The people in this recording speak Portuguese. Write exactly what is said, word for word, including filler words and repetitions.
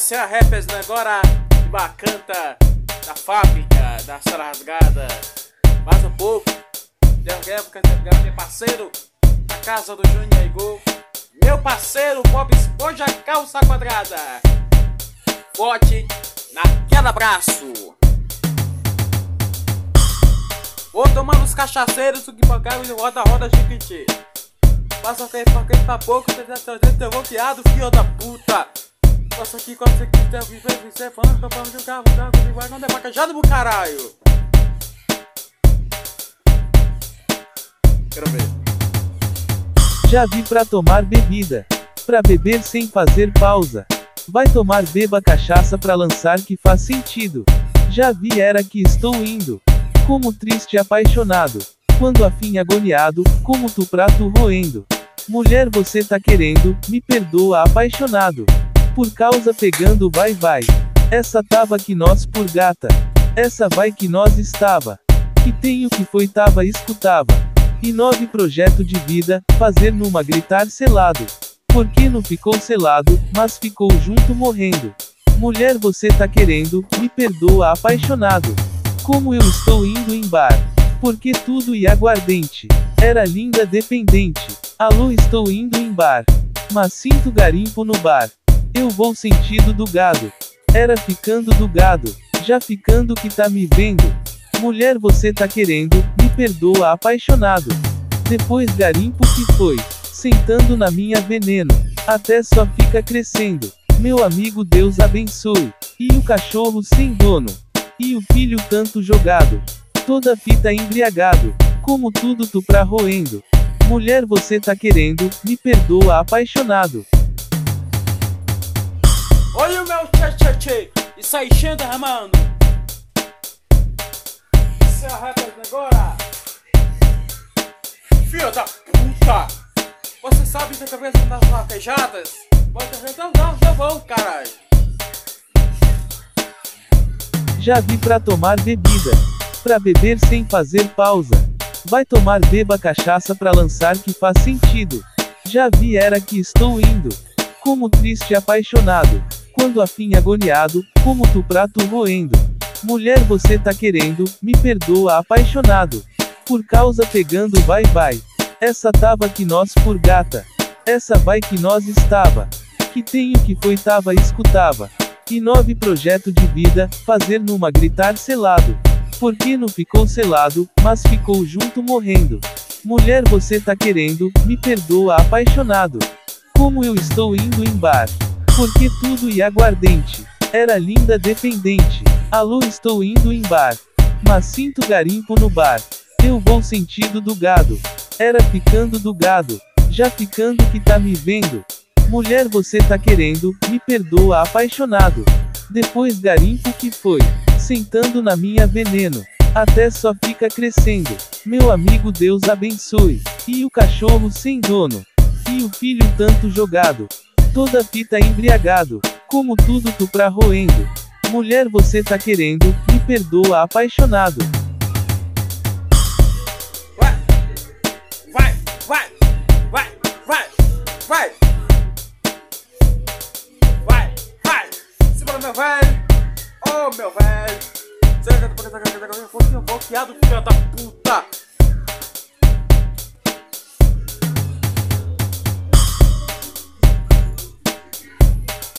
Esse é a Rappers, né? Agora de Bacanta, da fábrica, da Sala Rasgada. Mais um pouco. Deu época, meu parceiro, a casa do Júnior Igor. Meu parceiro, Bob Esponja, calça quadrada. Forte naquele abraço. Vou tomando os cachaceiros, o que pagaram e roda, roda, chiquiti. Passa aqui pra quem tá pouco, você tá bloqueado, filho da puta. Passa aqui quando você quiser, você falando, tô falando de um carro, carro, igual não é bacajado pro caralho. Quero ver. Já vi pra tomar bebida, pra beber sem fazer pausa. Vai tomar beba cachaça pra lançar que faz sentido. Já vi era que estou indo, como triste apaixonado, quando afim agoniado, como tu prato roendo. Mulher você tá querendo, me perdoa apaixonado, por causa pegando vai vai. Essa tava que nós por gata, essa vai que nós estava, que tenho que foi tava escutava. E nove projeto de vida, fazer numa gritar selado. Porque não ficou selado, mas ficou junto morrendo. Mulher você tá querendo, me perdoa apaixonado, como eu estou indo em bar, porque tudo e aguardente, era linda dependente. Alô estou indo em bar, mas sinto garimpo no bar. Eu vou sentido do gado, era ficando do gado, já ficando que tá me vendo. Mulher você tá querendo, me perdoa apaixonado. Depois garimpo que foi, sentando na minha veneno, até só fica crescendo. Meu amigo Deus abençoe, e o cachorro sem dono, e o filho tanto jogado, toda fita embriagado, como tudo tu pra roendo. Mulher você tá querendo, me perdoa apaixonado. Olha o meu tchê tchê tchê, e sai enchendo derramando. Esse é a Rappers agora. Filho da puta! Você sabe da cabeça das vaquejadas? Bota então não, já vou, caralho. Já vi pra tomar bebida, pra beber sem fazer pausa. Vai tomar beba cachaça pra lançar que faz sentido. Já vi era que estou indo, como triste apaixonado, quando afim agoniado, como tu prato roendo. Mulher você tá querendo, me perdoa apaixonado, por causa pegando vai vai. Essa tava que nós por gata, essa vai que nós estava, que tenho que foi tava escutava. E nove projeto de vida, fazer numa gritar selado. Porque não ficou selado, mas ficou junto morrendo. Mulher você tá querendo, me perdoa apaixonado, como eu estou indo em bar, porque tudo e aguardente, era linda dependente. Alô estou indo em bar, mas sinto garimpo no bar. Eu vou sentido do gado, era ficando do gado, já ficando que tá me vendo. Mulher você tá querendo, me perdoa apaixonado. Depois garimpo que foi, sentando na minha veneno, até só fica crescendo. Meu amigo Deus abençoe, e o cachorro sem dono, e o filho tanto jogado, toda fita embriagado, como tudo tu pra roendo. Mulher você tá querendo, me perdoa apaixonado. Vai, vai, vai, vai, vai, vai, vai, vai. Segura meu velho, oh meu velho. Você tá bloqueado, filho da puta.